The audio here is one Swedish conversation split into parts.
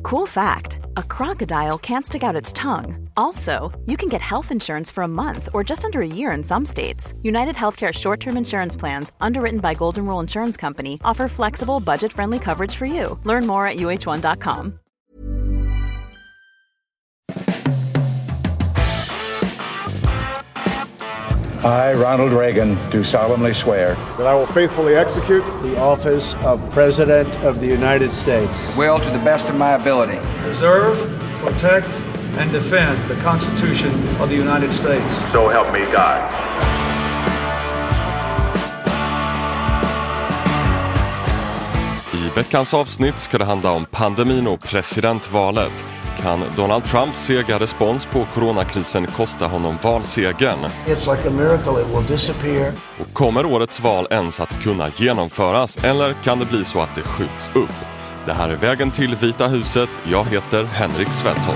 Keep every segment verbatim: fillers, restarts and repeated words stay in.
Cool fact, a crocodile can't stick out its tongue. Also, you can get health insurance for a month or just under a year in some states. United Healthcare short-term insurance plans, underwritten by Golden Rule Insurance Company, offer flexible, budget-friendly coverage for you. Learn more at U H one dot com. I, Ronald Reagan, do solemnly swear that I will faithfully execute the office of President of the United States. Will, to the best of my ability, preserve, protect, and defend the Constitution of the United States. So help me God. I veckans avsnitt ska det handla om pandemin och presidentvalet. Kan Donald Trumps sega respons på coronakrisen kosta honom valsegern? It's like a miracle, it will disappear. Och kommer årets val ens att kunna genomföras, eller kan det bli så att det skjuts upp? Det här är Vägen till Vita huset. Jag heter Henrik Svensson.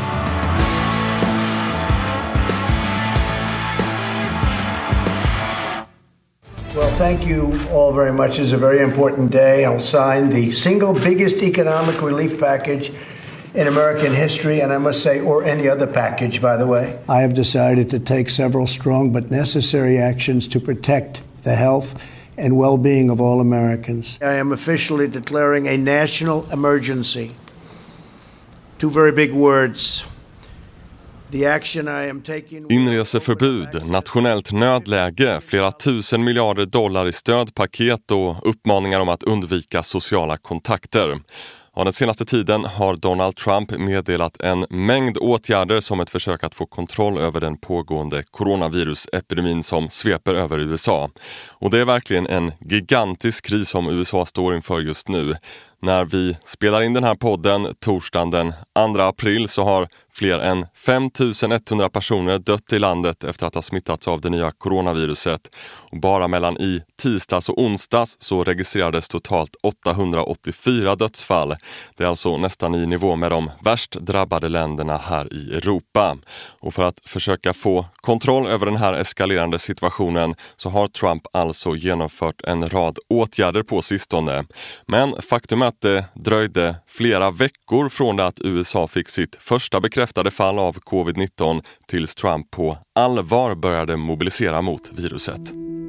Well, thank you all very much. It's a very important day. I'll sign the single biggest economic relief package in American history, and I must say, or any other package, by the way. I have decided to take several strong but necessary actions to protect the health and well-being of all Americans. I am officially declaring a national emergency. Two very big words. The action I am taking... Inreseförbud, nationellt nödläge, flera tusen miljarder dollar i stödpaket och uppmaningar om att undvika sociala kontakter. Ja, den senaste tiden har Donald Trump meddelat en mängd åtgärder som ett försök att få kontroll över den pågående coronavirusepidemin som sveper över U S A. Och det är verkligen en gigantisk kris som U S A står inför just nu. När vi spelar in den här podden torsdagen den andra april så har fler än fem tusen etthundra personer dött i landet efter att ha smittats av det nya coronaviruset. Och bara mellan i tisdags och onsdags så registrerades totalt åttahundraåttiofyra dödsfall. Det är alltså nästan i nivå med de värst drabbade länderna här i Europa. Och för att försöka få kontroll över den här eskalerande situationen så har Trump alltså genomfört en rad åtgärder på sistone. Men faktum är att det dröjde flera veckor från det att U S A fick sitt första bekräftade fall av covid nitton tills Trump på allvar började mobilisera mot viruset.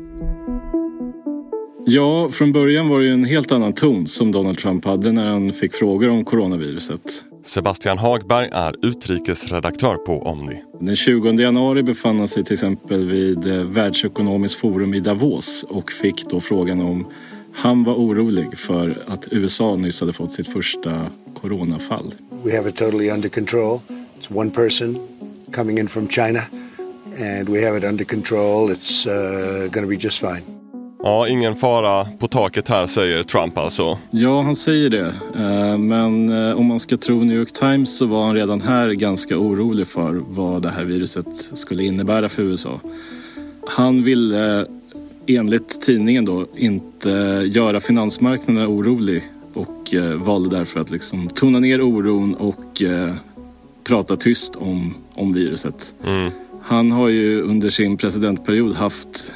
Ja, från början var det en helt annan ton som Donald Trump hade när han fick frågor om coronaviruset. Sebastian Hagberg är utrikesredaktör på Omni. Den tjugonde januari befann han sig till exempel vid Världsekonomiskt forum i Davos och fick då frågan om han var orolig för att U S A nyss hade fått sitt första coronafall. We have it totally under control. It's one person coming in from China and we have it under control. It's uh, going to be just fine. Ja, ingen fara på taket här, säger Trump alltså. Ja, han säger det. Men om man ska tro New York Times så var han redan här ganska orolig för vad det här viruset skulle innebära för U S A. Han ville enligt tidningen då inte göra finansmarknaden orolig och valde därför att liksom tona ner oron och prata tyst om, om viruset. Mm. Han har ju under sin presidentperiod haft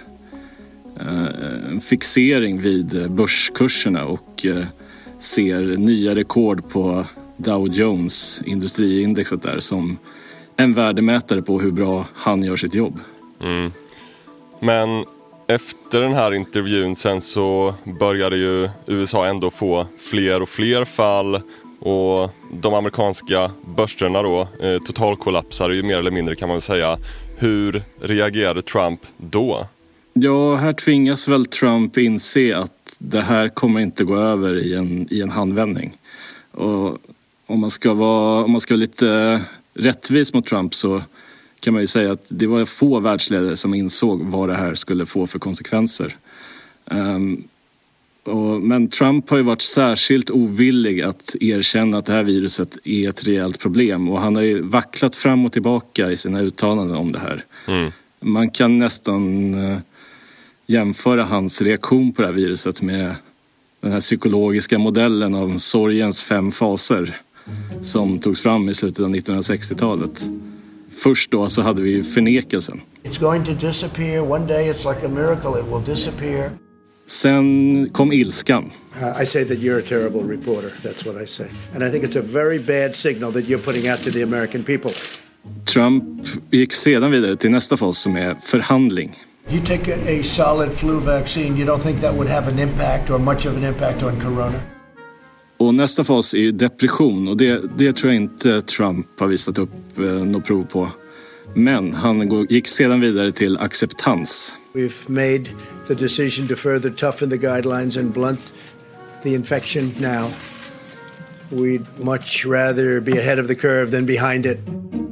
en fixering vid börskurserna och ser nya rekord på Dow Jones industriindexet där som en värdemätare på hur bra han gör sitt jobb. Mm. Men efter den här intervjun sen så började ju U S A ändå få fler och fler fall och de amerikanska börserna då eh, totalkollapsade ju mer eller mindre, kan man väl säga. Hur reagerade Trump då? Ja, här tvingas väl Trump inse att det här kommer inte gå över i en, i en handvändning. Och om man ska vara, om man ska vara lite rättvis mot Trump så kan man ju säga att det var få världsledare som insåg vad det här skulle få för konsekvenser. Um, och, men Trump har ju varit särskilt ovillig att erkänna att det här viruset är ett rejält problem. Och han har ju vacklat fram och tillbaka i sina uttalanden om det här. Mm. Man kan nästan uh, jämföra hans reaktion på det här viruset med den här psykologiska modellen av sorgens fem faser som togs fram i slutet av nittonhundrasextiotalet. Först då så hade vi förnekelsen. It's going to disappear. One day it's like a miracle. It will disappear. Sen kom ilskan. Uh, I say that you're a terrible reporter. That's what I say. And I think it's a very bad signal that you're putting out to the American people. Trump gick sedan vidare till nästa fas som är förhandling. You take a, a solid flu vaccine, you don't think that would have an impact or much of an impact on corona? Och nästa fas är ju depression och det, det tror jag inte Trump har visat upp eh, något prov på. Men han gick sedan vidare till acceptans. We've made the decision to further toughen the guidelines and blunt the infection now. We'd much rather be ahead of the curve than behind it.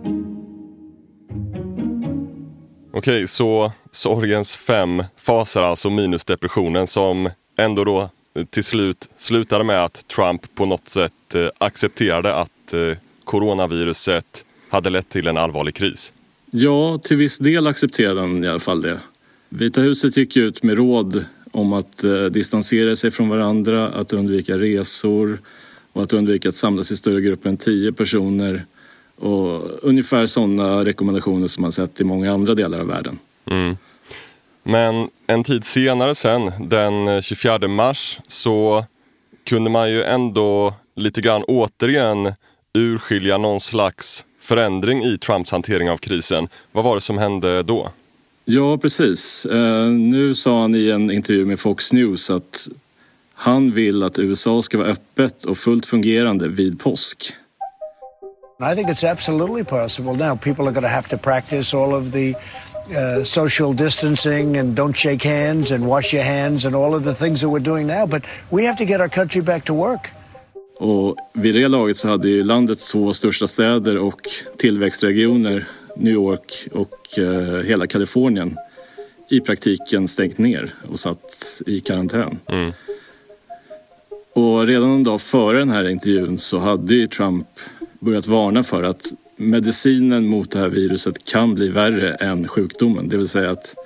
Okej, så sorgens fem faser, alltså minus depressionen, som ändå då till slut slutade med att Trump på något sätt eh, accepterade att eh, coronaviruset hade lett till en allvarlig kris. Ja, till viss del accepterade han i alla fall det. Vita huset gick ut med råd om att eh, distansera sig från varandra, att undvika resor och att undvika att samlas i större grupper än tio personer. Och ungefär sådana rekommendationer som man sett i många andra delar av världen. Mm. Men en tid senare sen, den tjugofjärde mars, så kunde man ju ändå lite grann återigen urskilja någon slags förändring i Trumps hantering av krisen. Vad var det som hände då? Ja, precis. Uh, nu sa han i en intervju med Fox News att han vill att U S A ska vara öppet och fullt fungerande vid påsk. I think it's absolutely possible now. People are going to have to practice all of the uh, social distancing and don't shake hands and wash your hands and all of the things that we're doing now. But we have to get our country back to work. Och vid det laget så hade ju landets två största städer och tillväxtregioner, New York och eh, hela Kalifornien, i praktiken stängt ner och satt i karantän. Mm. Och redan en dag före den här intervjun så hade ju Trump börjat varna för att medicinen mot det här viruset kan bli värre än sjukdomen. Det vill säga att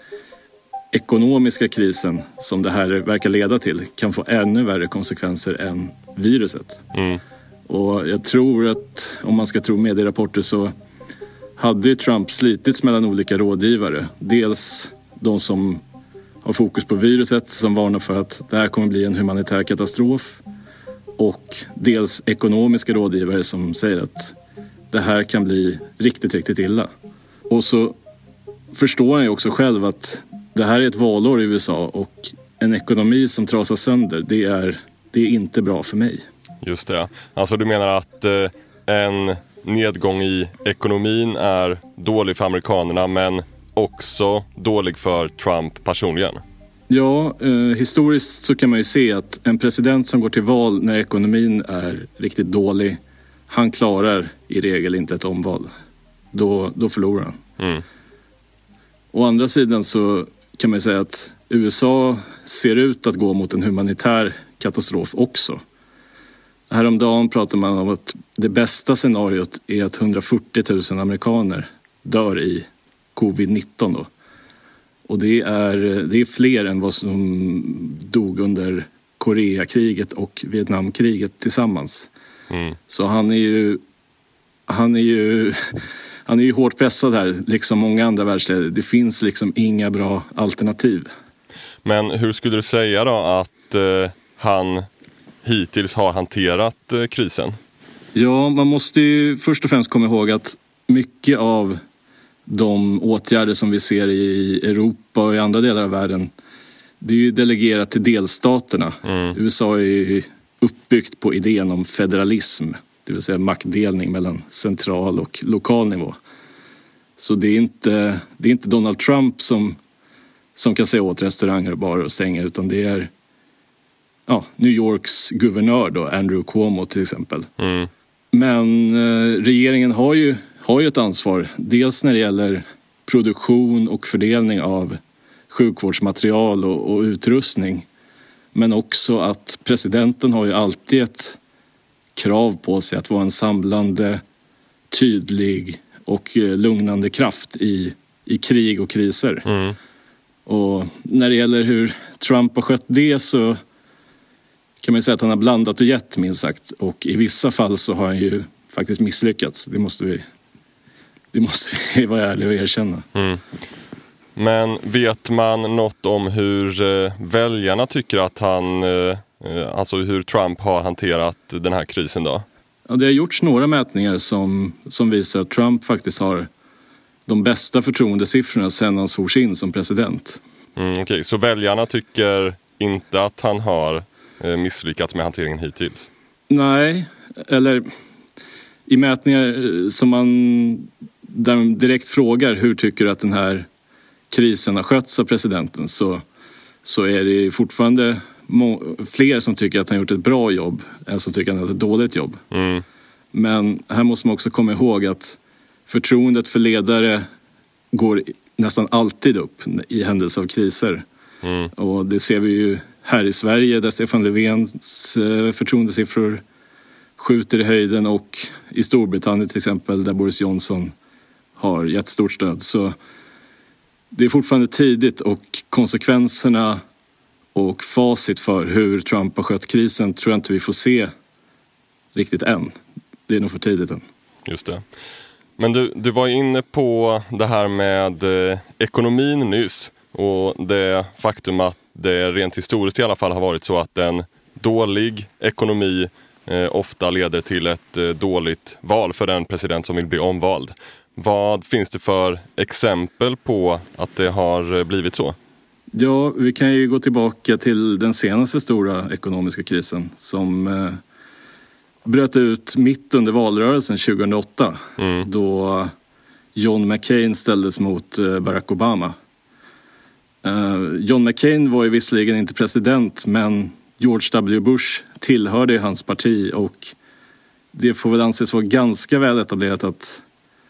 ekonomiska krisen som det här verkar leda till kan få ännu värre konsekvenser än viruset. Mm. Och jag tror att om man ska tro medierapporter så hade Trump slitits mellan olika rådgivare. Dels de som har fokus på viruset som varnar för att det här kommer bli en humanitär katastrof. Och dels ekonomiska rådgivare som säger att det här kan bli riktigt, riktigt illa. Och så förstår han ju också själv att det här är ett valår i U S A och en ekonomi som trasas sönder, det är, det är inte bra för mig. Just det. Alltså du menar att eh, en nedgång i ekonomin är dålig för amerikanerna men också dålig för Trump personligen? Ja, eh, historiskt så kan man ju se att en president som går till val när ekonomin är riktigt dålig, han klarar i regel inte ett omval. Då, då förlorar han. Mm. Å andra sidan så kan man ju säga att U S A ser ut att gå mot en humanitär katastrof också. Häromdagen pratar man om att det bästa scenariot är att hundrafyrtio tusen amerikaner dör i covid nitton då. Och det är, det är fler än vad som dog under Koreakriget och Vietnamkriget tillsammans. Mm. Så han är ju han är ju han är ju hårt pressad här, liksom många andra världsländer. Det finns liksom inga bra alternativ. Men hur skulle du säga då att eh, han hittills har hanterat eh, krisen? Ja, man måste ju först och främst komma ihåg att mycket av de åtgärder som vi ser i Europa och i andra delar av världen, det är ju delegerat till delstaterna. Mm. U S A är ju uppbyggt på idén om federalism, det vill säga maktdelning mellan central och lokal nivå. Så det är inte, det är inte Donald Trump som, som kan säga åt restauranger och barer och stänga, utan det är ja, New Yorks guvernör då, Andrew Cuomo till exempel. Mm. Men eh, regeringen har ju, har ju ett ansvar, dels när det gäller produktion och fördelning av sjukvårdsmaterial och, och utrustning. Men också att presidenten har ju alltid ett krav på sig att vara en samlande, tydlig och lugnande kraft i, i krig och kriser. Mm. Och när det gäller hur Trump har skött det så kan man säga att han har blandat och gett, minst sagt. Och i vissa fall så har han ju faktiskt misslyckats. Det måste vi, det måste vi vara ärliga och erkänna. Mm. Men vet man något om hur eh, väljarna tycker att han, eh, alltså hur Trump har hanterat den här krisen då? Ja, det har gjorts några mätningar som, som visar att Trump faktiskt har de bästa förtroendesiffrorna sedan han svors in som president. Mm, Okej, okay. Så väljarna tycker inte att han har eh, misslyckats med hanteringen hittills? Nej, eller i mätningar som man där man direkt frågar hur tycker du att den här krisen har skötts av presidenten, så, så är det fortfarande må- fler som tycker att han gjort ett bra jobb än som tycker att han har ett dåligt jobb. Mm. Men här måste man också komma ihåg att förtroendet för ledare går nästan alltid upp i händelse av kriser. Mm. Och det ser vi ju här i Sverige där Stefan Löfvens förtroendesiffror skjuter i höjden, och i Storbritannien till exempel där Boris Johnson har jättestort stöd. Så det är fortfarande tidigt, och konsekvenserna och facit för hur Trump har skött krisen tror jag inte vi får se riktigt än. Det är nog för tidigt än. Just det. Men du, du var inne på det här med eh, ekonomin nyss, och det faktum att det rent historiskt i alla fall har varit så att en dålig ekonomi eh, ofta leder till ett eh, dåligt val för den president som vill bli omvald. Vad finns det för exempel på att det har blivit så? Ja, vi kan ju gå tillbaka till den senaste stora ekonomiska krisen som eh, bröt ut mitt under valrörelsen tjugohundraåtta. Mm. Då John McCain ställdes mot eh, Barack Obama. Eh, John McCain var ju visserligen inte president, men George W. Bush tillhörde hans parti, och det får väl anses vara ganska väl etablerat att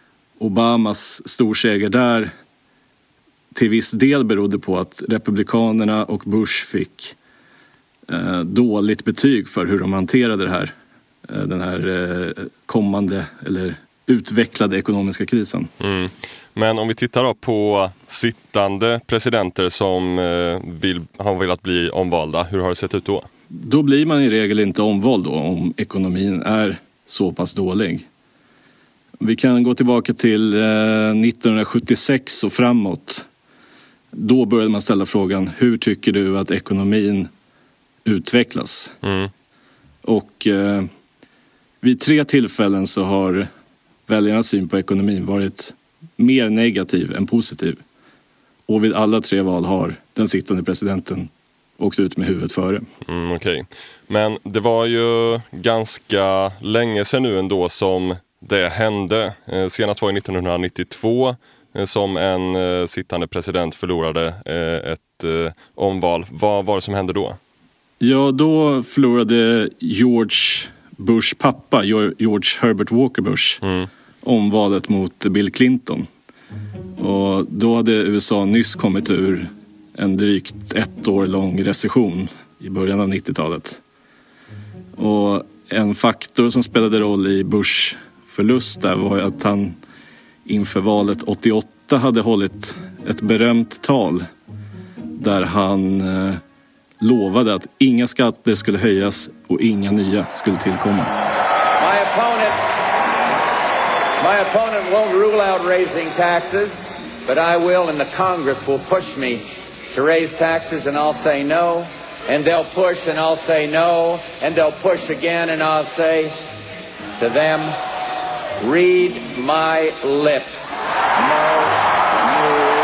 Obamas storseger där till viss del berodde på att republikanerna och Bush fick eh, dåligt betyg för hur de hanterade det här, eh, den här eh, kommande eller utvecklade ekonomiska krisen. Mm. Men om vi tittar då på sittande presidenter som eh, vill, har velat bli omvalda, hur har det sett ut då? Då blir man i regel inte omvald då, om ekonomin är så pass dålig. Vi kan gå tillbaka till eh, nittonhundrasjuttiosex och framåt. Då började man ställa frågan, hur tycker du att ekonomin utvecklas? Mm. Och eh, vid tre tillfällen så har väljarnas syn på ekonomin varit mer negativ än positiv. Och vid alla tre val har den sittande presidenten åkt ut med huvudet före. Mm, Okej. Okay. Men det var ju ganska länge sedan nu ändå som det hände. Eh, senast var det nittonhundranittiotvå eh, som en eh, sittande president förlorade eh, ett eh, omval. Vad var det som hände då? Ja, då förlorade George Bush pappa, George Herbert Walker Bush, mm. omvalet mot Bill Clinton. Och då hade U S A nyss kommit ur en drygt ett år lång recession i början av nittiotalet. Och en faktor som spelade roll i Bush förlust där var att han inför valet åttioåtta hade hållit ett berömt tal där han eh, lovade att inga skatter skulle höjas och inga nya skulle tillkomma. My opponent, my opponent won't rule out raising taxes, but I will, and the Congress will push me to raise taxes, and I'll say no, and they'll push and I'll say no, and they'll push again and I'll say to them, read my lips. No new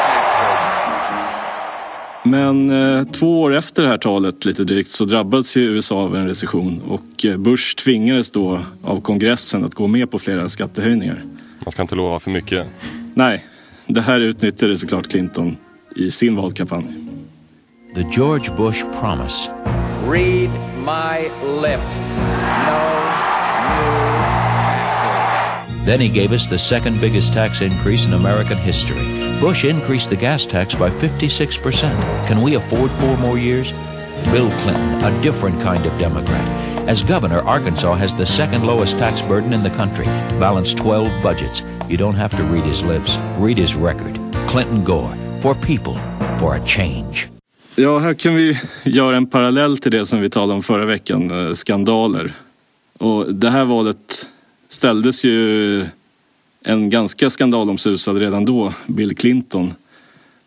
taxes. Men eh, två år efter det här talet lite drygt så drabbades ju U S A av en recession, och eh, Bush tvingades då av kongressen att gå med på flera skattehöjningar. Man ska inte lova för mycket. Nej, det här utnyttjade såklart Clinton i sin valkampanj. The George Bush promise. Read my lips. No new taxes. Then he gave us the second biggest tax increase in American history. Bush increased the gas tax by fifty-six percent. Can we afford four more years? Bill Clinton, a different kind of Democrat. As governor, Arkansas has the second lowest tax burden in the country. Balanced twelve budgets. You don't have to read his lips. Read his record. Clinton Gore. For people. For a change. Ja, här kan vi göra en parallell till det som vi talade om förra veckan. Eh, skandaler. Och det här valet ställdes ju en ganska skandalomsusad redan då, Bill Clinton.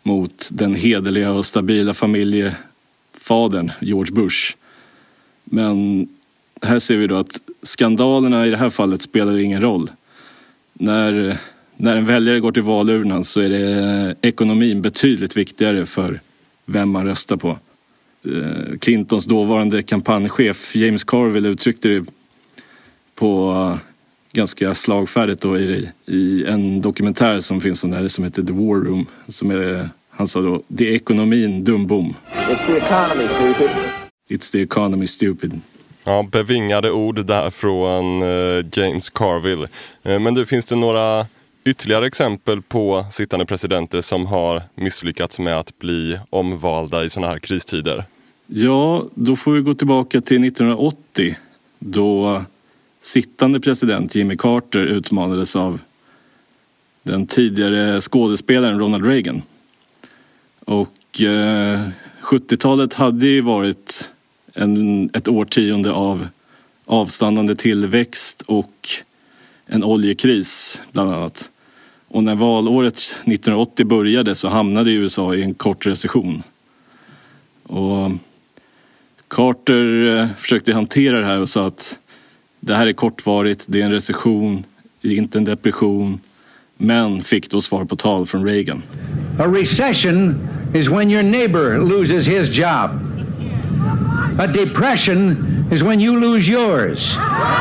mot den hederliga och stabila familjefadern George Bush. Men här ser vi då att skandalerna i det här fallet spelar ingen roll. När, när en väljare går till valurnan så är det ekonomin betydligt viktigare för vem man röstar på. Clintons dåvarande kampanjchef James Carville uttryckte det på ganska slagfärdigt då i, i en dokumentär som finns om det här som heter The War Room. Som är, han sa då, det är ekonomin dumbom. It's the economy, stupid. It's the economy, stupid. Ja, bevingade ord där från uh, James Carville. Uh, men du, finns det några ytterligare exempel på sittande presidenter som har misslyckats med att bli omvalda i sådana här kristider? Ja, då får vi gå tillbaka till nittonhundraåttio då sittande president Jimmy Carter utmanades av den tidigare skådespelaren Ronald Reagan. Och eh, sjuttiotalet hade ju varit en, ett årtionde av avstannande tillväxt och en oljekris bland annat. Och när valåret nittonhundraåttio började så hamnade U S A i en kort recession. Och Carter eh, försökte hantera det här och sa att det här är kortvarigt, det är en recession, det är inte en depression. Men fick då svar på tal från Reagan. A recession is when your neighbor loses his job. A depression is when you lose yours.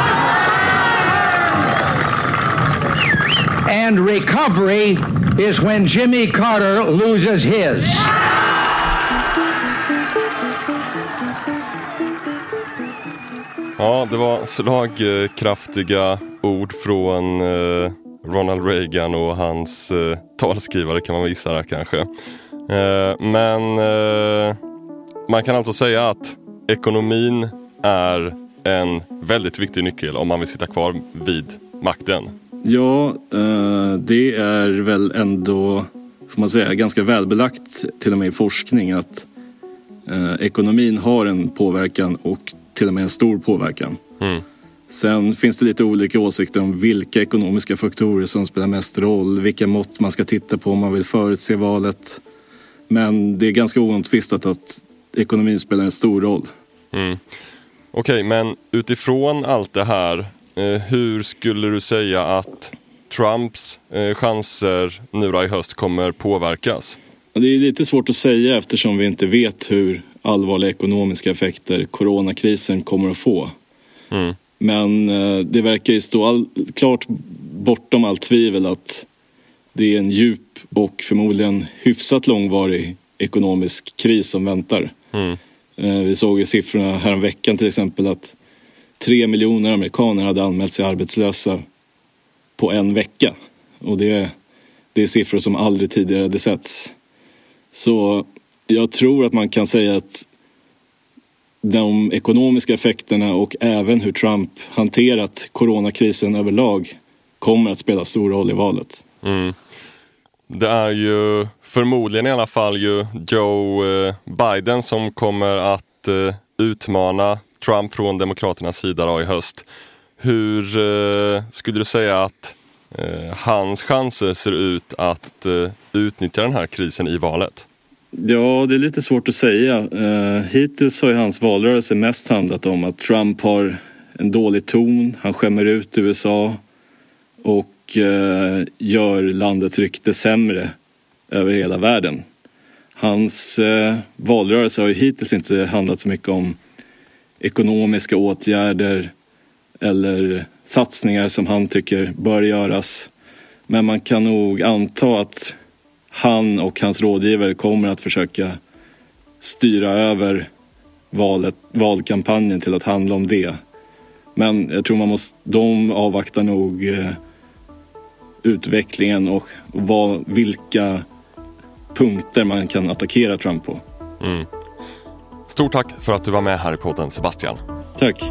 And recovery is when Jimmy Carter loses his. Ja, det var slagkraftiga ord från eh, Ronald Reagan och hans eh, talskrivare kan man visa där kanske. Eh, men eh, man kan alltså säga att ekonomin är en väldigt viktig nyckel om man vill sitta kvar vid makten. Ja, eh, det är väl ändå, får man säga, ganska välbelagt till och med i forskning att eh, ekonomin har en påverkan och till och med en stor påverkan. Mm. Sen finns det lite olika åsikter om vilka ekonomiska faktorer som spelar mest roll, vilka mått man ska titta på om man vill förutse valet. Men det är ganska oomtvistat att ekonomin spelar en stor roll. Mm. Okej, okay, men utifrån allt det här, eh, hur skulle du säga att Trumps eh, chanser nu då i höst kommer påverkas? Det är lite svårt att säga eftersom vi inte vet hur allvarliga ekonomiska effekter coronakrisen kommer att få. Mm. Men eh, det verkar ju stå all, klart bortom allt tvivel att det är en djup och förmodligen hyfsat långvarig ekonomisk kris som väntar. Mm. Eh, vi såg i siffrorna här en veckan till exempel att tre miljoner amerikaner hade anmält sig arbetslösa på en vecka. Och det, det är siffror som aldrig tidigare hade setts. Så jag tror att man kan säga att de ekonomiska effekterna och även hur Trump hanterat coronakrisen överlag kommer att spela stor roll i valet. Mm. Det är ju förmodligen i alla fall ju Joe Biden som kommer att utmana Trump från demokraternas sida då i höst. Hur skulle du säga att hans chanser ser ut att utnyttja den här krisen i valet? Ja, det är lite svårt att säga. Uh, hittills har ju hans valrörelse mest handlat om att Trump har en dålig ton. Han skämmer ut U S A och uh, gör landets rykte sämre över hela världen. Hans uh, valrörelse har ju hittills inte handlat så mycket om ekonomiska åtgärder eller satsningar som han tycker bör göras. Men man kan nog anta att han och hans rådgivare kommer att försöka styra över valet, valkampanjen till att handla om det. Men jag tror man måste, de avvaktar nog eh, utvecklingen och vad, vilka punkter man kan attackera Trump på. Mm. Stort tack för att du var med här i podden, Sebastian. Tack.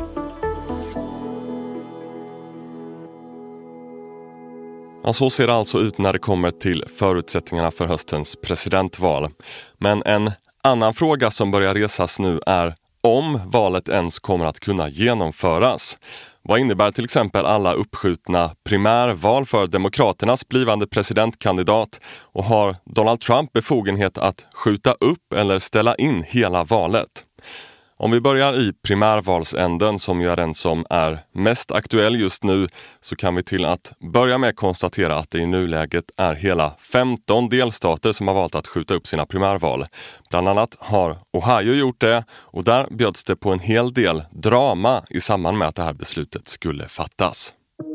Ja, så ser det alltså ut när det kommer till förutsättningarna för höstens presidentval. Men en annan fråga som börjar resas nu är om valet ens kommer att kunna genomföras. Vad innebär till exempel alla uppskjutna primärval för Demokraternas blivande presidentkandidat, och har Donald Trump befogenhet att skjuta upp eller ställa in hela valet? Om vi börjar i primärvalsänden, som ju är den som är mest aktuell just nu, så kan vi till att börja med konstatera att det i nuläget är hela femton delstater som har valt att skjuta upp sina primärval. Bland annat har Ohio gjort det, och där bjöds det på en hel del drama i samband med att det här beslutet skulle fattas.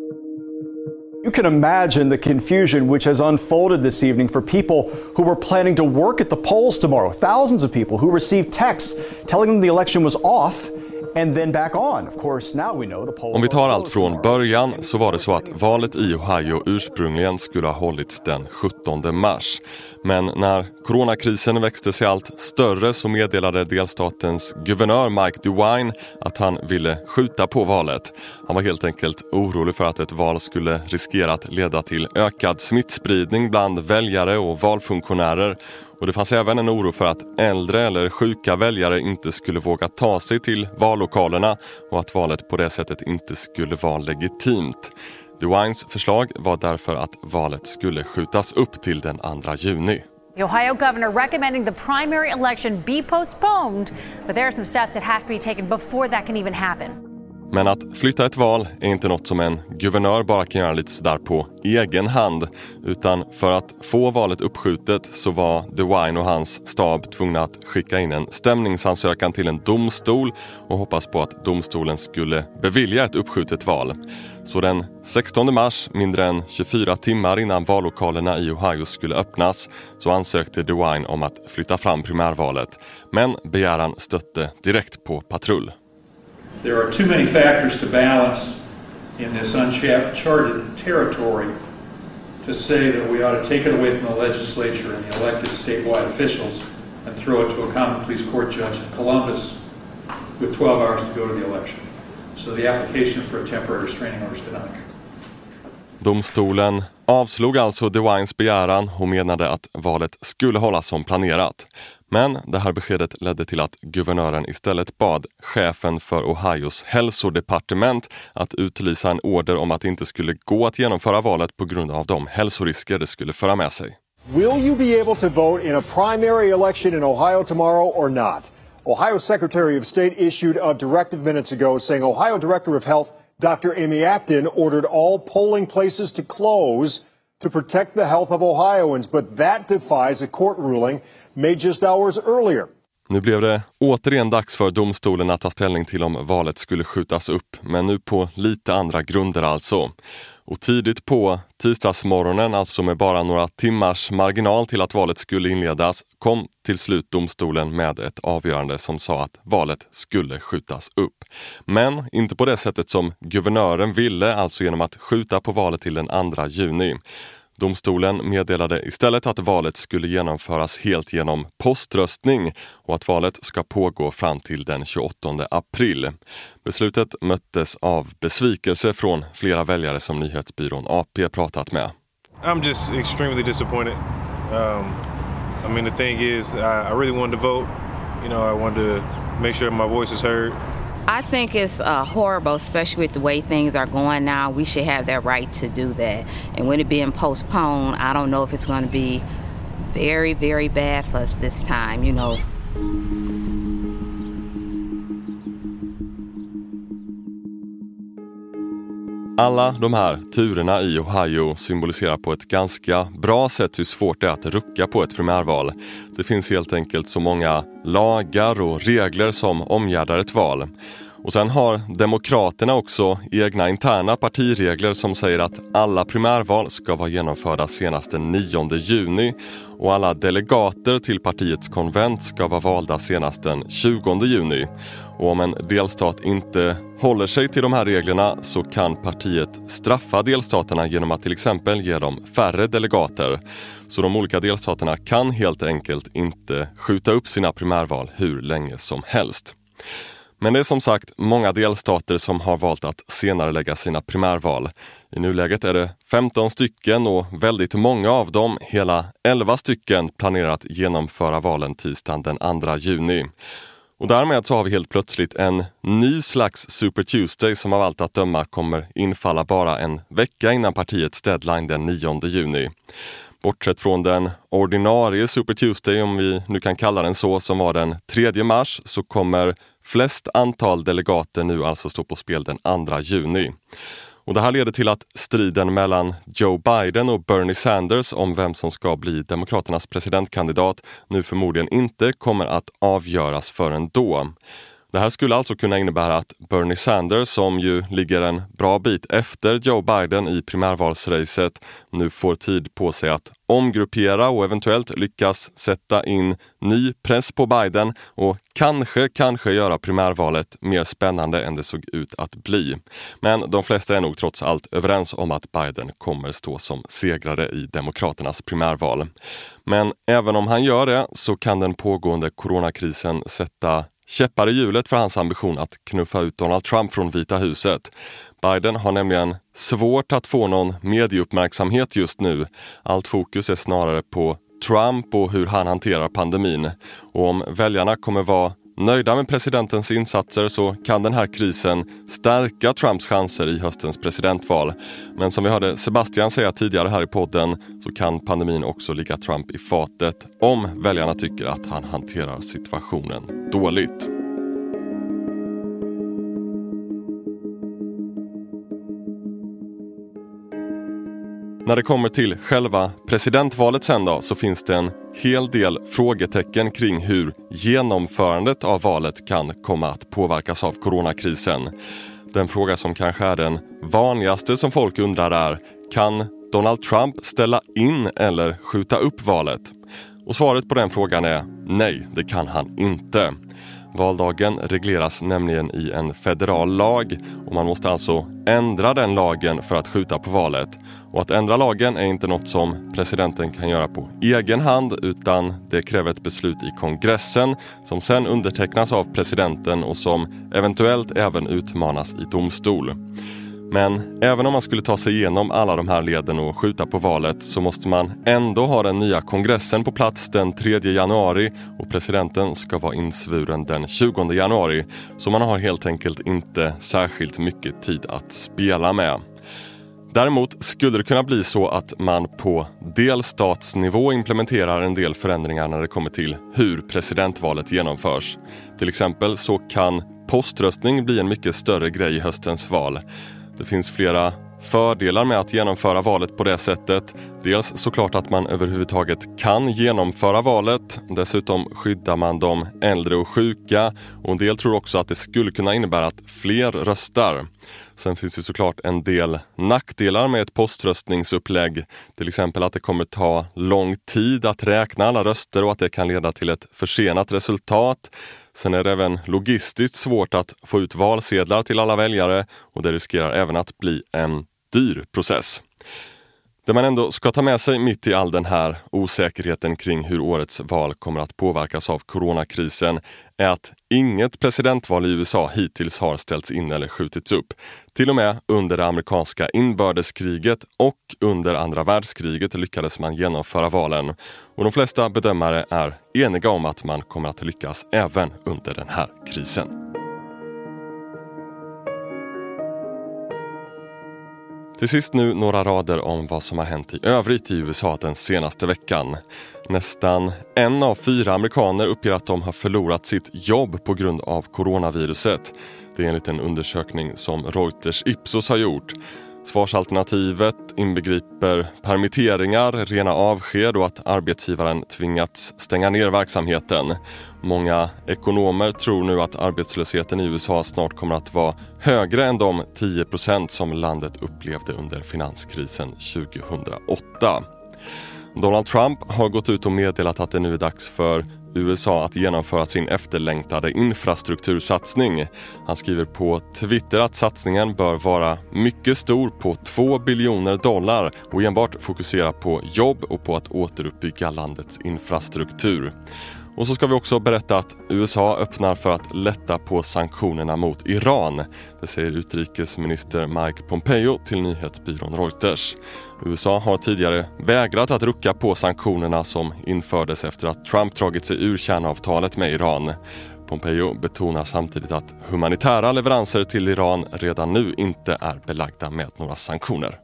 You can imagine the confusion which has unfolded this evening for people who were planning to work at the polls tomorrow. Thousands of people who received texts telling them the election was off and then back on. Of course, now we know the polls. Om vi tar allt från början så var det så att valet i Ohio ursprungligen skulle ha hållits den sjuttonde mars. Men när coronakrisen växte sig allt större så meddelade delstatens guvernör Mike DeWine att han ville skjuta på valet. Han var helt enkelt orolig för att ett val skulle riskera att leda till ökad smittspridning bland väljare och valfunktionärer. Och det fanns även en oro för att äldre eller sjuka väljare inte skulle våga ta sig till vallokalerna och att valet på det sättet inte skulle vara legitimt. DeWines förslag var därför att valet skulle skjutas upp till den andra juni. The Ohio governor recommending the primary election be postponed, but there are some steps that have to be taken before that can even happen. Men att flytta ett val är inte något som en guvernör bara kan göra lite sådär på egen hand, utan för att få valet uppskjutet så var DeWine och hans stab tvungna att skicka in en stämningsansökan till en domstol och hoppas på att domstolen skulle bevilja ett uppskjutet val. Så den sextonde mars, mindre än tjugofyra timmar innan vallokalerna i Ohio skulle öppnas, så ansökte DeWine om att flytta fram primärvalet, men begäran stötte direkt på patrull. There are too many factors to balance in this uncharted territory to say that we ought to take it away from the legislature and the elected statewide officials and throw it to a common pleas court judge in Columbus with twelve hours to go to the election. So the application for a temporary restraining order is denied. Domstolen avslog alltså DeWines begäran och menade att valet skulle hållas som planerat. Men det här beskedet ledde till att guvernören istället bad chefen för Ohios hälsodepartement att utlysa en order om att det inte skulle gå att genomföra valet på grund av de hälsorisker det skulle föra med sig. Will you be able to vote in a primary election in Ohio tomorrow or not? Ohio Secretary of State issued a directive minutes ago saying Ohio Director of Health Doctor Amy Acton ordered all polling places to close to protect the health of Ohioans, but that defies a court ruling made just hours earlier. Nu blev det återigen dags för domstolen att ta ställning till om valet skulle skjutas upp, men nu på lite andra grunder alltså. Och tidigt på tisdagsmorgonen, alltså med bara några timmars marginal till att valet skulle inledas, kom till slut domstolen med ett avgörande som sa att valet skulle skjutas upp. Men inte på det sättet som guvernören ville, alltså genom att skjuta på valet till den andra juni. Domstolen meddelade istället att valet skulle genomföras helt genom poströstning och att valet ska pågå fram till den tjugoåttonde april. Beslutet möttes av besvikelse från flera väljare som nyhetsbyrån A P pratat med. I'm just extremely disappointed. Um, I mean, the thing is, I, I really wanted to vote. You know, I wanted to make sure my voice is heard. I think it's uh, horrible, especially with the way things are going now. We should have that right to do that. And with it being postponed, I don't know if it's going to be very, very bad for us this time, you know. Alla de här turerna i Ohio symboliserar på ett ganska bra sätt hur svårt det är att rucka på ett primärval. Det finns helt enkelt så många lagar och regler som omgärdar ett val. Och sen har Demokraterna också egna interna partiregler som säger att alla primärval ska vara genomförda senast den nionde juni och alla delegater till partiets konvent ska vara valda senast den tjugonde juni. Och om en delstat inte håller sig till de här reglerna så kan partiet straffa delstaterna genom att till exempel ge dem färre delegater. Så de olika delstaterna kan helt enkelt inte skjuta upp sina primärval hur länge som helst. Men det är som sagt många delstater som har valt att senare lägga sina primärval. I nuläget är det femton stycken och väldigt många av dem, hela elva stycken, planerar att genomföra valen tisdagen den andra juni. Och därmed så har vi helt plötsligt en ny slags Super Tuesday som av allt att döma kommer infalla bara en vecka innan partiets deadline den nionde juni. Bortsett från den ordinarie Super Tuesday, om vi nu kan kalla den så, som var den tredje mars, så kommer flest antal delegater nu alltså stå på spel den andra juni. Och det här leder till att striden mellan Joe Biden och Bernie Sanders om vem som ska bli Demokraternas presidentkandidat nu förmodligen inte kommer att avgöras förrän då. Det här skulle alltså kunna innebära att Bernie Sanders, som ju ligger en bra bit efter Joe Biden i primärvalsracet, nu får tid på sig att omgruppera och eventuellt lyckas sätta in ny press på Biden och kanske, kanske göra primärvalet mer spännande än det såg ut att bli. Men de flesta är nog trots allt överens om att Biden kommer stå som segrare i Demokraternas primärval. Men även om han gör det så kan den pågående coronakrisen sätta käppar i hjulet för hans ambition att knuffa ut Donald Trump från Vita huset. Biden har nämligen svårt att få någon medieuppmärksamhet just nu. Allt fokus är snarare på Trump och hur han hanterar pandemin. Och om väljarna kommer vara nöjda med presidentens insatser så kan den här krisen stärka Trumps chanser i höstens presidentval. Men som vi hörde Sebastian säga tidigare här i podden så kan pandemin också ligga Trump i fatet om väljarna tycker att han hanterar situationen dåligt. När det kommer till själva presidentvalet sen då, så finns det en hel del frågetecken kring hur genomförandet av valet kan komma att påverkas av coronakrisen. Den fråga som kanske är den vanligaste som folk undrar är: kan Donald Trump ställa in eller skjuta upp valet? Och svaret på den frågan är nej, det kan han inte. Valdagen regleras nämligen i en federal lag och man måste alltså ändra den lagen för att skjuta på valet. Och att ändra lagen är inte något som presidenten kan göra på egen hand, utan det kräver ett beslut i kongressen som sen undertecknas av presidenten och som eventuellt även utmanas i domstol. Men även om man skulle ta sig igenom alla de här leden och skjuta på valet så måste man ändå ha den nya kongressen på plats den tredje januari och presidenten ska vara insvuren den tjugonde januari. Så man har helt enkelt inte särskilt mycket tid att spela med. Däremot skulle det kunna bli så att man på delstatsnivå implementerar en del förändringar när det kommer till hur presidentvalet genomförs. Till exempel så kan poströstning bli en mycket större grej i höstens val. Det finns flera fördelar med att genomföra valet på det sättet. Dels såklart att man överhuvudtaget kan genomföra valet. Dessutom skyddar man de äldre och sjuka. Och en del tror också att det skulle kunna innebära att fler röstar. Sen finns det såklart en del nackdelar med ett poströstningsupplägg. Till exempel att det kommer ta lång tid att räkna alla röster och att det kan leda till ett försenat resultat. Sen är det även logistiskt svårt att få ut valsedlar till alla väljare och det riskerar även att bli en dyr process. Det man ändå ska ta med sig mitt i all den här osäkerheten kring hur årets val kommer att påverkas av coronakrisen är att inget presidentval i U S A hittills har ställts in eller skjutits upp. Till och med under det amerikanska inbördeskriget och under andra världskriget lyckades man genomföra valen. Och de flesta bedömare är eniga om att man kommer att lyckas även under den här krisen. Till sist nu några rader om vad som har hänt i övrigt i U S A den senaste veckan. Nästan en av fyra amerikaner uppger att de har förlorat sitt jobb på grund av coronaviruset. Det är enligt en undersökning som Reuters Ipsos har gjort. Svarsalternativet inbegriper permitteringar, rena avsked och att arbetsgivaren tvingats stänga ner verksamheten. Många ekonomer tror nu att arbetslösheten i U S A snart kommer att vara högre än de tio procent som landet upplevde under finanskrisen tjugohundraåtta. Donald Trump har gått ut och meddelat att det nu är dags för U S A att genomföra sin efterlängtade infrastruktursatsning. Han skriver på Twitter att satsningen bör vara mycket stor på två biljoner dollar och enbart fokusera på jobb och på att återuppbygga landets infrastruktur. Och så ska vi också berätta att U S A öppnar för att lätta på sanktionerna mot Iran. Det säger utrikesminister Mike Pompeo till nyhetsbyrån Reuters. U S A har tidigare vägrat att rucka på sanktionerna som infördes efter att Trump dragit sig ur kärnavtalet med Iran. Pompeo betonar samtidigt att humanitära leveranser till Iran redan nu inte är belagda med några sanktioner.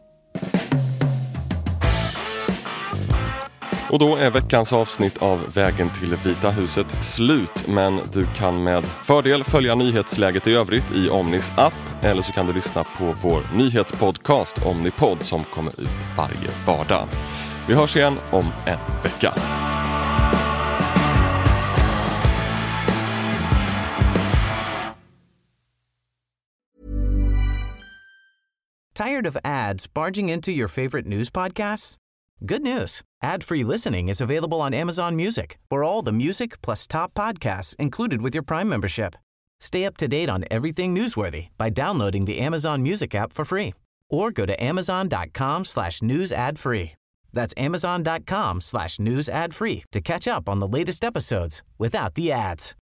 Och då är veckans avsnitt av Vägen till Vita huset slut, men du kan med fördel följa nyhetsläget i övrigt i Omnis app, eller så kan du lyssna på vår nyhetspodcast Omnipod som kommer ut varje vardag. Vi hörs igen om en vecka. Tired of ads barging into your favorite news podcasts? Good news. Ad-free listening is available on Amazon Music for all the music plus top podcasts included with your Prime membership. Stay up to date on everything newsworthy by downloading the Amazon Music app for free or go to amazon.com slash news ad free. That's amazon.com slash news ad free to catch up on the latest episodes without the ads.